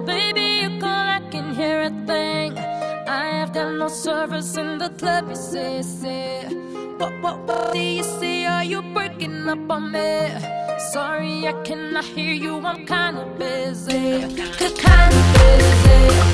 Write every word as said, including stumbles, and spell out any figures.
baby, you call, I can hear a thing. I have got no service in the club, you say, say. What, what, what do you say? Are you breaking up on me? Sorry, I cannot hear you, I'm kinda busy. Kinda busy.